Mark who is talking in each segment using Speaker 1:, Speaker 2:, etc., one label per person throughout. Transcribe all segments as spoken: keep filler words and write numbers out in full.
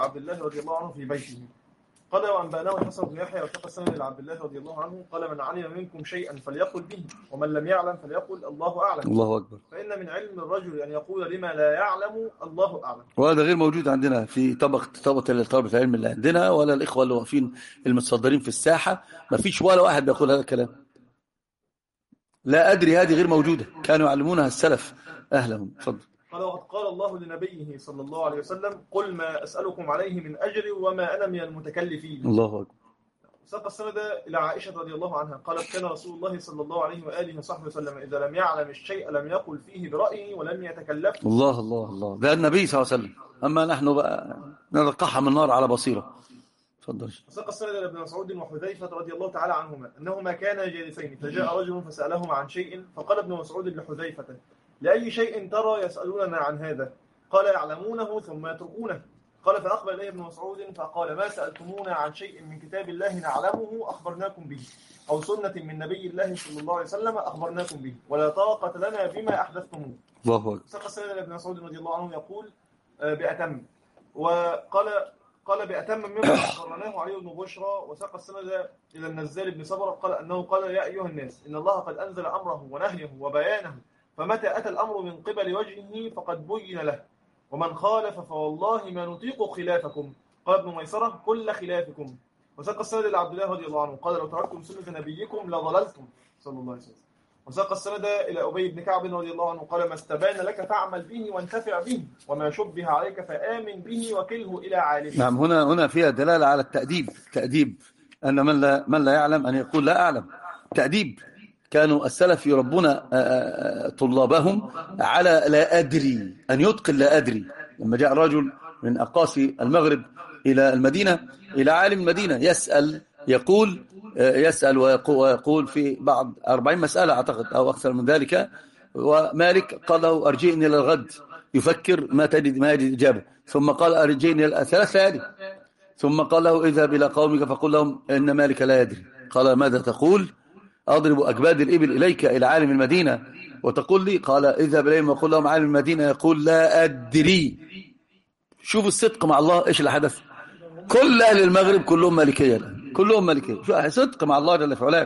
Speaker 1: عبد الله رضي الله عنه في بيته. قال وأنبأناه الحسن بن يحيى وثق السند لعبد الله رضي الله عنه قال من علم منكم شيئا فليقل به ومن لم يعلم فليقل الله أعلم.
Speaker 2: الله أكبر.
Speaker 1: فإن من علم الرجل أن يقول لما لا يعلم الله أعلم.
Speaker 2: وهذا غير موجود عندنا في طبقة طبقة طلبة العلم اللي عندنا، ولا الإخوة اللي واقفين المتصدرين في الساحة، ما فيش ولا واحد بيقول هذا الكلام. لا أدري، هذه غير موجودة، كانوا يعلمونها السلف أهلهم. تفضل.
Speaker 1: قال وقد قال الله لنبيه صلى الله عليه وسلم قل ما أسألكم عليه من أجر وما أنا من المتكلفين.
Speaker 2: الله أكبر.
Speaker 1: ساق السند إلى عائشة رضي الله عنها قالت كان رسول الله صلى الله عليه وآله وصحبه وسلم إذا لم يعلم الشيء لم يقل فيه برأيه ولم يتكلف.
Speaker 2: الله الله الله، ده النبي صلى الله عليه وسلم، أما نحن بقى نلقحها من النار على بصيرة. تفضل.
Speaker 1: ساق السند إلى ابن مسعود وحذيفة رضي الله تعالى عنهما أنهما كانا جالسين فجاء رجل فسألهما عن شيء فقال ابن مسعود لحذيفة لأي شيء ترى يسألوننا عن هذا؟ قال يعلمونه ثم يتركونه. قال فأقبل إليه ابن مسعود فقال ما سألتمونا عن شيء من كتاب الله نعلمه أخبرناكم به أو سنة من نبي الله صلى الله عليه وسلم أخبرناكم به ولا طاقة لنا بما أحدثتموه.
Speaker 2: الله أكبر.
Speaker 1: ساق السند إلى ابن مسعود رضي الله عنه يقول بأتم وقال قال بأتم مما أخبرناه علي بن بشرى. وساق السند إلى النزال بن صبر قال أنه قال يا أيها الناس إن الله قد أنزل أمره ونهيه وبيانه فمتى أتى الأمر من قبل وجهه فقد بين له ومن خالف فوالله ما نطيق خلافكم. قال ابن ميسرة كل خلافكم. وساق السند إلى عبد الله رضي الله عنه قال لو تركتم سنة نبيكم لضللتم صلى الله عليه وسلم. وساق السند إلى أبي بن كعب رضي الله عنه قال ما استبان لك فاعمل به وانتفع به وما شبه عليك فآمن به وكله إلى عالمه.
Speaker 2: نعم، هنا هنا فيها دلالة على التأديب. تأديب أن من لا من لا يعلم أن يقول لا أعلم. تأديب. كانوا السلف يربون طلابهم على لا أدري، أن يتقن لا أدري. لما جاء رجل من أقاصي المغرب إلى المدينة إلى عالم المدينة يسأل يقول يسأل ويقول في بعض أربعين مسألة أعتقد أو أكثر من ذلك، ومالك قال له أرجعني إلى الغد يفكر ما تجد ما يجد إجابة، ثم قال أرجعني إلى ثلاث ليالي، ثم قال له اذهب إلى قومك فقل لهم إن مالك لا يدري. قال ماذا تقول؟ أضرب أكباد الإبل إليك إلى عالم المدينة وتقول لي؟ قال اذهب إليهم وقل لهم عالم المدينة يقول لا أدري. شوفوا الصدق مع الله إيش اللي حدث. كل أهل المغرب كلهم مالكية الآن، كلهم مالكية. شو صدق مع الله جل في علاه.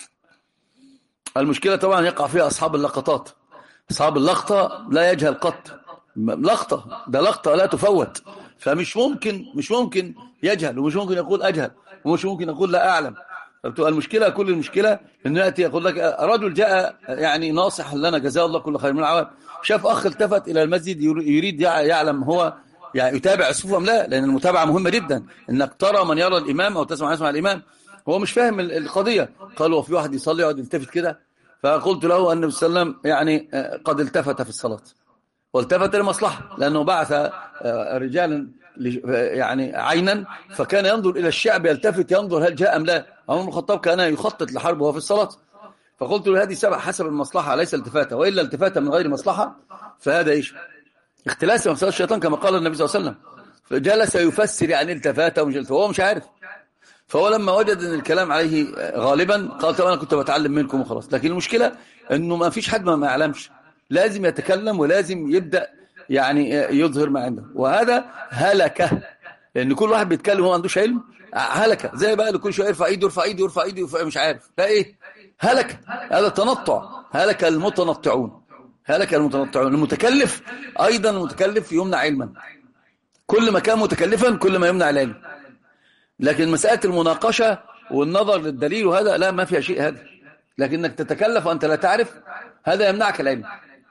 Speaker 2: المشكلة طبعا يقع فيها أصحاب اللقطات. أصحاب اللقطة لا يجهل قط. لقطة ده لقطة لا تفوت، فمش ممكن مش ممكن يجهل، ومش ممكن يقول أجهل، ومش ممكن يقول لا أعلم. المشكلة كل المشكلة إنه يأتي يقول لك رجل جاء يعني ناصح لنا جزاه الله كل خير من العوام، شاف أخ التفت إلى المسجد يريد يعلم هو يعني يتابع الصفوف أم لا، لأن المتابعة مهمة جدا، إنك ترى من يرى الإمام أو تسمع يسمع الإمام. هو مش فاهم القضية. قالوا وفي واحد يصلي يقعد يلتفت كده، فقلت له أن النبي صلى الله عليه وسلم يعني قد التفت في الصلاة، والتفت لمصلحة، لأنه بعث رجالا يعني عينا، فكان ينظر إلى الشعب يلتفت ينظر هل جاء أم لا. عمر بن الخطاب كان يخطط لحرب وهو في الصلاة، فقلت له هذه سبع حسب المصلحة ليس التفاتة، وإلا التفاتة من غير مصلحة فهذا إيش؟ اختلاس ومسألة الشيطان كما قال النبي صلى الله عليه وسلم. فجلس يفسر يعني التفاتة ومجلس، وهو مش عارف. فهو لما وجد أن الكلام عليه غالبا قال طب أنا كنت بتعلم منكم وخلاص. لكن المشكلة أنه ما فيش حد ما يعلمش، لازم يتكلم ولازم يبدأ يعني يظهر ما عنده، وهذا هلكة، لأن كل واحد بيتكلم هو ما عندوش علم هلكة. زي بقى اللي كل شوية يرفع ايده يرفع ايده يرفع ايده يرفع مش عارف فايه هلكة. هذا تنطع. هلك المتنطعون هلك المتنطعون. المتكلف أيضا المتكلف يمنع علما، كل ما كان متكلفا كل ما يمنع العلم. لكن مسألة المناقشة والنظر للدليل وهذا لا، ما فيها شيء هذا. لكنك تتكلف وأنت لا تعرف هذا يمنعك العلم،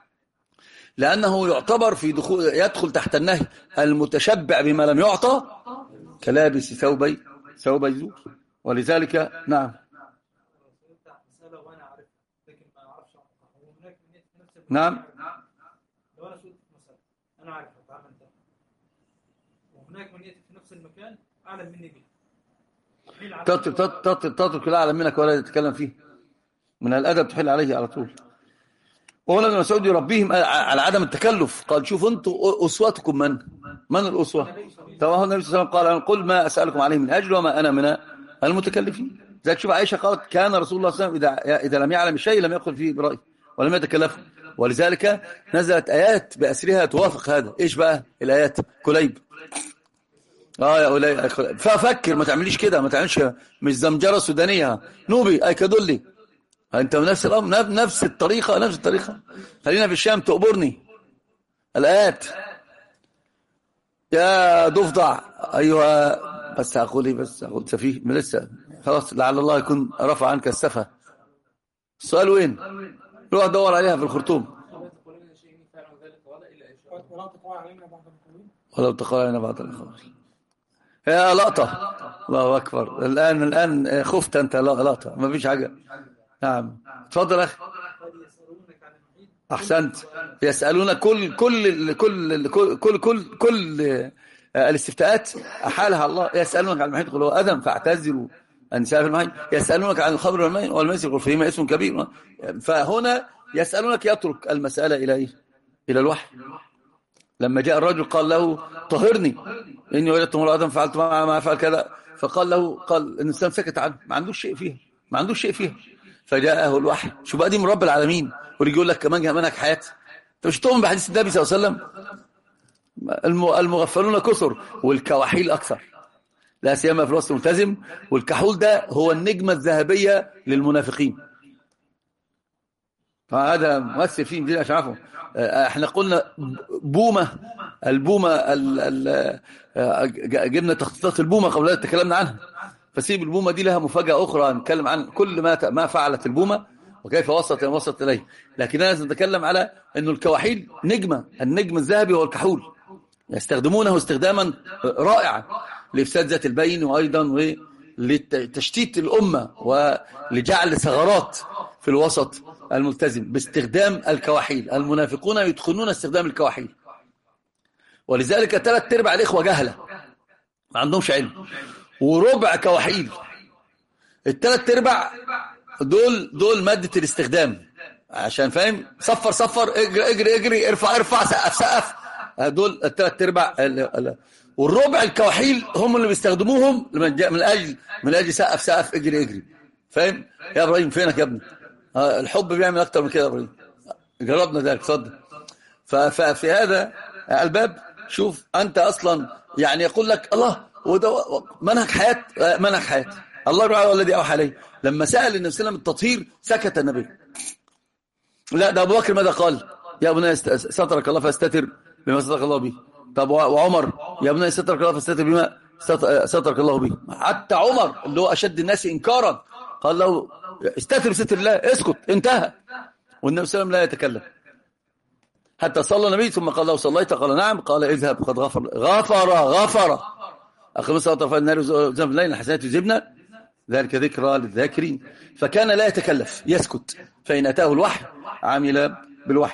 Speaker 2: لأنه يعتبر في دخول يدخل تحت النهي المتشبع بما لم يعطى كلابس ثوبي ثوبي زور. ولذلك نعم نعم
Speaker 3: لو انا سئلت في مسألة انا عارف اتعامل ده، وهناك من ياتي في نفس المكان اعلم مني به،
Speaker 2: تترك لا اعلم منك ولا يتكلم فيه. من الادب تحل عليه على طول. وهنا ابن مسعود يربيهم على عدم التكلف. قال شوفوا انتوا اسوتكم من من الاسوه؟ طبعا النبي صلى الله عليه وسلم قال قل ما اسالكم عليه من اجر وما انا من المتكلفين. زي شوف عائشه قالت كان رسول الله صلى الله عليه وسلم اذا اذا لم يعلم الشيء لم يقل فيه برايه ولم يتكلف. ولذلك نزلت آيات بأسرها توافق هذا. إيش بقى الآيات؟ كليب اه يا أولي ففكر، ما تعمليش كده، ما تعملش مش زمجرة سودانية نوبي أي كدولي. أنت نفس الأمر، نفس الطريقة نفس الطريقة. خلينا في الشام تقبرني الآيات يا ضفدع أيها. بس أقول إيه، بس أقول سفيه من لسه خلاص، لعل الله يكون رفع عنك السفة. السؤال وين؟ روح دور عليها في الخرطوم. ولو تقول علينا بعض الخبر يا لقطة. الله أكبر. الآن الآن خفت أنت لقطة، ما فيش حاجة. نعم تفضل أخي. أحسنت. يسألون كل كل كل كل كل كل, كل الاستفتاءات أحالها الله. يسألونك عن المحيط قل هو أذى فاعتزلوا النساء في المحيط. يسألونك عن الخمر والميسر قل فيهما اسم كبير. فهنا يسألونك يترك المسألة إلى إيه؟ إلى الوحي. لما جاء الرجل قال له طهرني إني وجدت امرأة فعلت ما فعل كذا، فقال له قال الإنسان سكت عنه، ما عندوش شيء فيها، ما عندوش شيء فيها. فجاءه الوحي. شو بقى دي من رب العالمين، واللي يقول لك كمان منك حياة. انت مش تؤمن بحديث النبي صلى الله عليه وسلم؟ المغفلون كثر والكواحيل أكثر، لا سيما في الوسط الملتزم. والكحول ده هو النجمة الذهبية للمنافقين، فهذا مؤثر فيه دي عشان عفوا. احنا قلنا بومة البومة ال ال جبنا تخطيطات البومة قبل ذلك تكلمنا عنها، فسيب البومة دي لها مفاجأة أخرى نتكلم عن كل ما ما فعلت البومة وكيف وصلت وصلت إليه. لكن أنا نتكلم على أنه الكواحيل نجمة، النجم الذهبي هو الكحول، يستخدمونه استخداما رائعا لإفساد ذات البين، وأيضا لتشتيت الأمة ولجعل ثغرات في الوسط الملتزم باستخدام الكواحيل. المنافقون يدخلون استخدام الكواحيل، ولذلك ثلاث ارباع الإخوة جهلة ما عندهمش علم، وربع كواحيل. الثلاث ارباع دول دول مادة الاستخدام، عشان فاهم، صفر صفر اجري اجري اجري ارفع ارفع سقف سقف، دول الثلاث ارباع. والربع الكواحيل هم اللي بيستخدموهم من اجل من اجل سقف سقف اجري اجري. فاهم يا ابراهيم؟ فينك يا ابني؟ الحب بيعمل اكتر من كده يا ابراهيم، جربنا ذلك. اتفضل. ففي هذا الباب شوف انت اصلا يعني يقول لك الله وده منهج حياه، منهج حياه الله تعالى الذي اوحى عليه. لما سال النبي صلى الله عليه وسلم التطهير سكت النبي. لا ده ابو بكر ماذا قال؟ يا ابني سترك الله فاستتر بما سترك الله به. طب وعمر؟ يا ابني سترك الله فاستتر بما سترك الله به. حتى عمر اللي هو اشد الناس انكارا قال له استتر بستر الله، اسكت، انتهى. والنبي صلى الله عليه وسلم لا يتكلم حتى صلى النبي، ثم قال له صليت؟ قال نعم. قال اذهب قد غفر غفر غفر أخذ الصلاة طرفي النار زمن الليل الحسنات يذهبن ذلك ذكرى للذاكرين. فكان لا يتكلف، يسكت، فإن أتاه الوحي عمل بالوحي.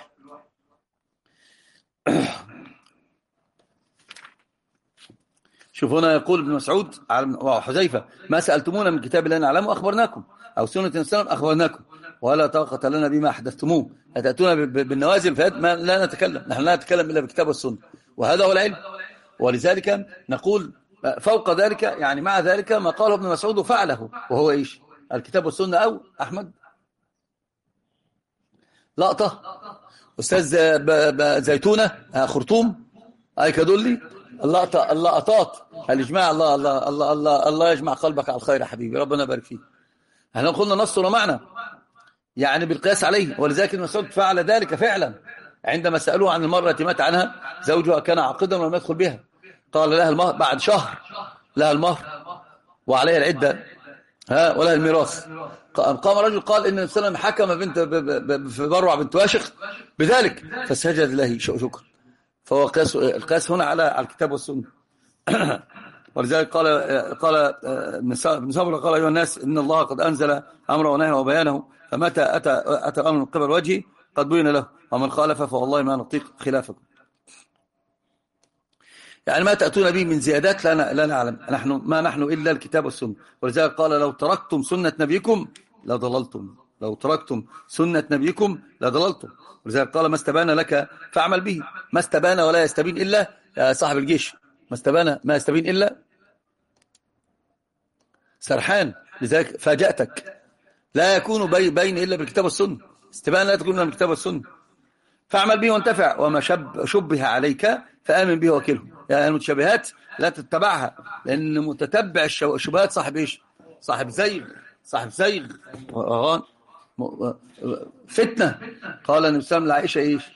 Speaker 2: شوف هنا يقول ابن مسعود وحذيفة ما سألتمونا من كتاب الله نعلمه أخبرناكم، أو سنة السلام أخبرناكم، ولا طاقة لنا بما حدثتموه. أتأتونا بالنوازل فهذا ما لا نتكلم، نحن لا نتكلم إلا بالكتاب والسنة، وهذا هو العلم. ولذلك نقول فوق ذلك، يعني مع ذلك ما قاله ابن مسعود وفعله، وهو إيش؟ الكتاب والسنة. أو أحمد لقطة أستاذ زيتونة خرطوم أي كدولي اللقطة اللقطات الإجماع. الله الله الله الله الله يجمع قلبك على الخير يا حبيبي، ربنا يبارك فيك. احنا قلنا نصر معنا يعني بالقياس عليه. ولذلك ابن مسعود فعل ذلك فعلا عندما سألوه عن المرأة التي مات عنها زوجها كان عاقدا ولم يدخل بها، قال لها المهر بعد شهر، لها المهر وعليها العدة ها ولها الميراث. قام رجل قال ان النبي حكم بنت في بروع بنت واشق بذلك فسجد له شكرا. فهو قياس، القياس هنا على الكتاب والسنة. ولذلك قال قال ابن سبرة قال ايها الناس ان الله قد انزل امره ونهيه وبيانه، فمتى اتى اتى امر من قبل وجهه قد بين له، ومن خالف فوالله ما نطيق خلافكم. يعني ما تأتون به من زيادات لا لا نعلم، نحن ما نحن إلا الكتاب والسنة. ولذلك قال لو تركتم سنة نبيكم لضللتم، لو تركتم سنة نبيكم لضللتم. ولذلك قال ما استبان لك فاعمل به، ما استبان ولا يستبين إلا يا صاحب الجيش، ما استبان ما يستبين إلا سرحان. لذلك فاجأتك لا يكون بي بين إلا بالكتاب والسنة، استبان لا تكون إلا بالكتاب والسنة. فاعمل به وانتفع، وما شب شبه عليك فآمن به وكله. يعني المتشابهات لا تتبعها، لأن متتبع الشبهات صاحب إيش؟ صاحب زيغ، صاحب زيغ وغان فتنة. قال النبي صلى الله عليه وسلم لعائشة إيش؟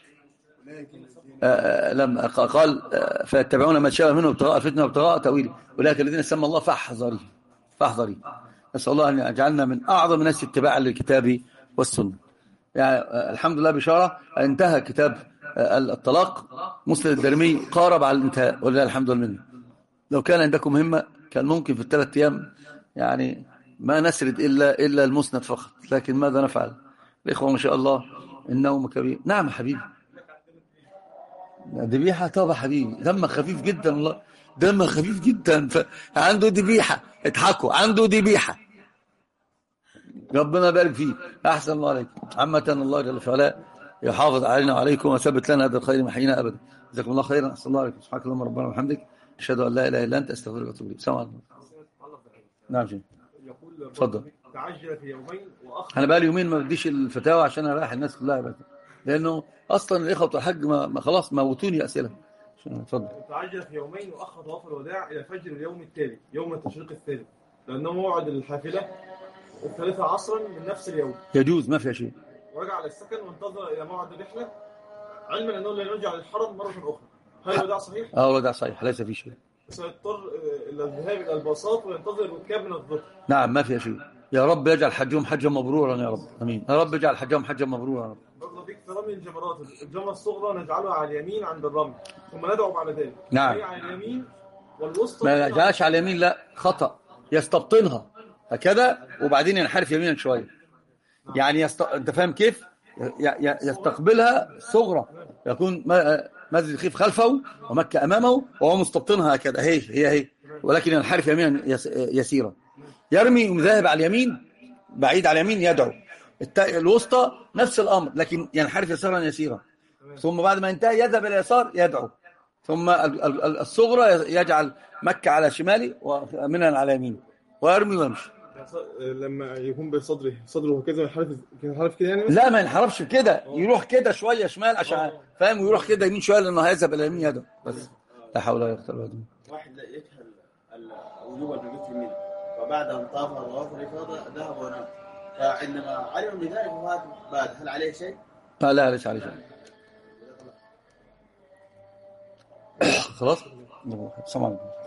Speaker 2: آه لما قال آه فيتبعون ما تشابه منه ابتغاء الفتنة وابتغاء تأويله أولئك الذين سمى الله فاحذري فاحذري. نسأل الله أن يجعلنا من أعظم الناس اتباعا للكتاب والسنة. يعني آه الحمد لله بشارة انتهى كتاب آه الطلاق، مسند الدارمي قارب على الانتهاء ولله الحمد لله. لو كان عندكم مهمة كان ممكن في الثلاث أيام يعني ما نسرد إلا إلا المسند فقط، لكن ماذا نفعل؟ الإخوة ما شاء الله النوم كبير. نعم حبيبي، ذبيحة طبعا حبيبي، دمه خفيف جدا والله، دمه خفيف جدا. ف... عنده ذبيحة، اضحكوا، عنده ذبيحة، ربنا يبارك فيه. أحسن الله عليكم. عامة الله جل في علاه يحافظ علينا وعليكم وثبت لنا هذا الخير من حينا أبدا. جزاكم الله خيرا. أحسن الله عليكم. سبحانك اللهم ربنا وبحمدك أشهد أن لا إله إلا أنت أستغفرك وأتوب إليك. السلام عليكم. نعم جي.
Speaker 1: يقول
Speaker 2: تفضل.
Speaker 1: تعجل في يومين وأخر.
Speaker 2: أنا بقى لي يومين ما بديش الفتاوى عشان أريح الناس كلها بقى. لأنه أصلا الإخوة الحج ما... ما خلاص موتوني أسئلة. تفضل.
Speaker 1: تعجل في يومين وأخر طواف الوداع إلى فجر اليوم التالي يوم التشريق الثالث، لأنه موعد الحافلة الثالثة عصرا من نفس اليوم.
Speaker 2: يجوز ما فيها شيء.
Speaker 1: ورجع على السكن وانتظر إلى موعد الرحلة علما أنه لا يرجع للحرم مرة أخرى. هل الوداع صحيح؟
Speaker 2: اه الوداع صحيح، ليس في شيء.
Speaker 1: سيضطر إلى الذهاب إلى الباصات وينتظر الركاب من الظهر.
Speaker 2: نعم ما فيها شيء. يا رب يجعل حجهم حجا مبرورا يا رب، امين. يا رب يجعل حجهم حجا مبرورا يا رب.
Speaker 1: برضه فيك في رمي الجمرات، الجمرة الصغرى نجعلها على اليمين عند الرمي ثم ندعو بعد ذلك.
Speaker 2: نعم.
Speaker 1: هي على اليمين والوسطى
Speaker 2: ما نجعلش على اليمين، لا خطأ، يستبطنها هكذا وبعدين ينحرف يمينا شويه. يعني يست... انت فاهم كيف؟ ي... ي... يستقبلها صغرى، يكون مسجد الخيف خلفه ومكة امامه وهو مستبطنها هكذا، هي هي هي ولكن ينحرف يمينا يس... يسيرا. يرمي وذاهب على اليمين بعيد على اليمين يدعو. الت... الوسطى نفس الامر لكن ينحرف يسارا يسيرا، ثم بعد ما ينتهي يذهب الى اليسار يدعو، ثم الصغرى يجعل مكة على شمالي ومنى على يمين ويرمي ويمشي.
Speaker 1: لما يكون بصدره صدره كذا ينحرف ينحرف كده يعني.
Speaker 2: لا ما ينحرفش كده، يروح كده شويه شمال عشان فاهم، ويروح كده يمين شويه لانه هيذهب الى اليمين يده بس. لا حول ولا قوه الا بالله.
Speaker 4: واحد يجهل الوجوب المبيت في الميل وبعد ان طاف طواف الافاضه ذهب ونام، فعندما علم بذلك وفات بعد هل عليه شيء؟
Speaker 2: لا لا ليس عليه شيء. خلاص. السلام عليكم.